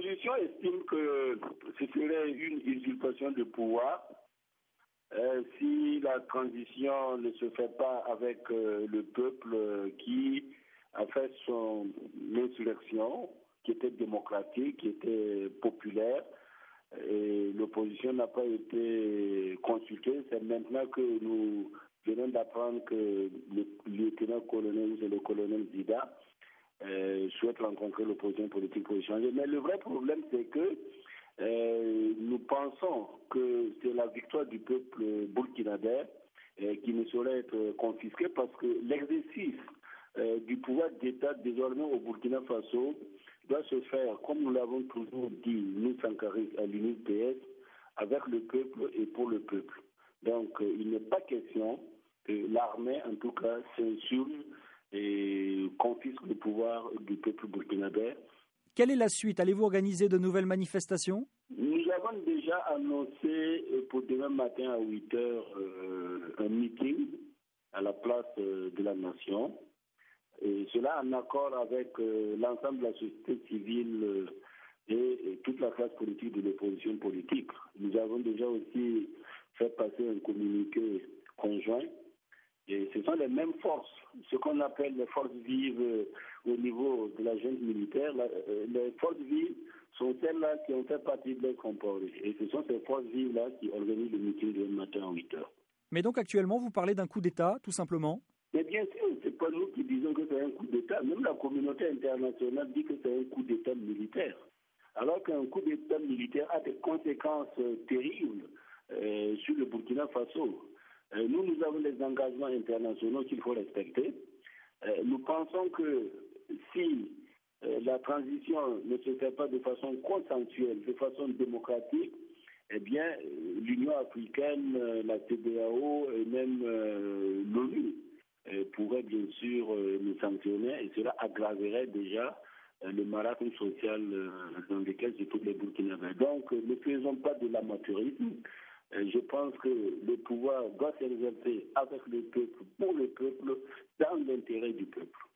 L'opposition estime que ce serait une usurpation de pouvoir si la transition ne se fait pas avec le peuple qui a fait son insurrection, qui était démocratique, qui était populaire. Et l'opposition n'a pas été consultée. C'est maintenant que nous venons d'apprendre que le lieutenant-colonel, c'est le colonel Zida, souhaite rencontrer l'opposition politique pour échanger. Mais le vrai problème, c'est que nous pensons que c'est la victoire du peuple burkinabé qui ne saurait être confisquée parce que l'exercice du pouvoir d'État désormais au Burkina Faso doit se faire, comme nous l'avons toujours dit, nous Sankaristes à l'UNIS-PS, avec le peuple et pour le peuple. Donc il n'est pas question que l'armée, en tout cas, s'insurge et confisque le pouvoir du peuple burkinabé. Quelle est la suite? Allez-vous organiser de nouvelles manifestations? Nous avons déjà annoncé pour demain matin à 8 heures un meeting à la place de la Nation. Et cela en accord avec l'ensemble de la société civile et toute la classe politique de l'opposition politique. Nous avons déjà aussi fait passer un communiqué conjoint. Et ce sont les mêmes forces, ce qu'on appelle les forces vives au niveau de la junte militaire. Les forces vives sont celles-là qui ont fait partie de l'ex-Compaoré. Et ce sont ces forces vives-là qui organisent le meeting le matin à 8 heures. Mais donc actuellement, vous parlez d'un coup d'État, tout simplement? Mais bien sûr, c'est pas nous qui disons que c'est un coup d'État. Même la communauté internationale dit que c'est un coup d'État militaire. Alors qu'un coup d'État militaire a des conséquences terribles sur le Burkina Faso. Nous avons des engagements internationaux qu'il faut respecter. Nous pensons que si la transition ne se fait pas de façon consensuelle, de façon démocratique, eh bien, l'Union africaine, la CEDEAO et même l'ONU pourraient bien sûr nous sanctionner et cela aggraverait déjà le marasme social dans lequel se trouvent les Burkinabés. Donc, ne faisons pas de l'amateurisme. Je pense que le pouvoir doit s'exercer avec le peuple, pour le peuple, dans l'intérêt du peuple.